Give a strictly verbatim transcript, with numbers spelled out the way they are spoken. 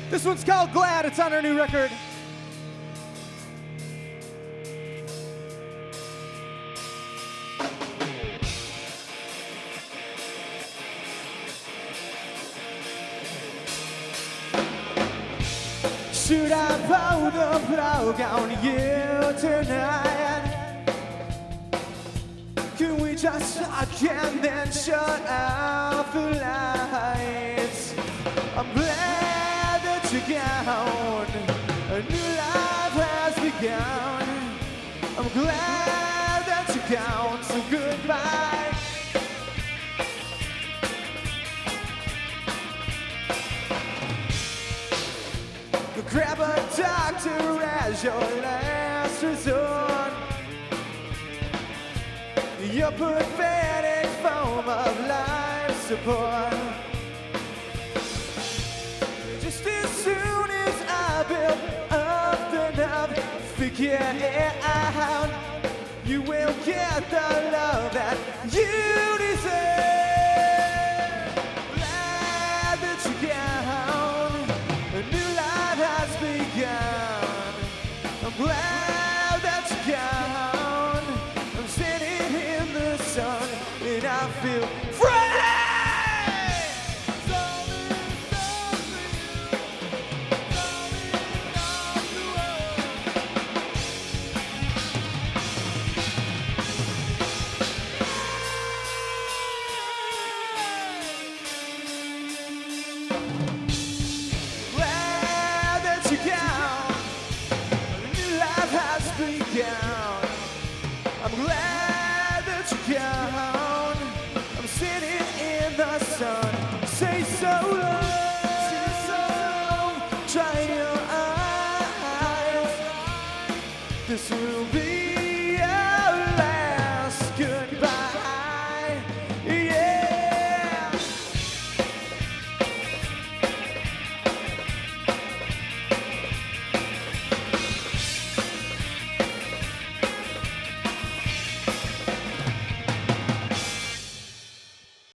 This one's called Glad. It's on our new record. Should I pull the plug on you tonight? Can we just talk and then shut off the lights? I'm glad that you're gone. A new life has begun. I'm glad that you're gone. So goodbye. Grab a doctor as your last resort. Your pathetic form of life support. Just as soon as I build up enough, figure it out, you will get the love that you deserve. Glad that you're gone. A new life has begun. I'm glad that you're gone. I'm sitting in the sun and I feel free. I'm glad that you're gone. I'm sitting in the sun. Say so long, say so long. Dry your eyes. This will be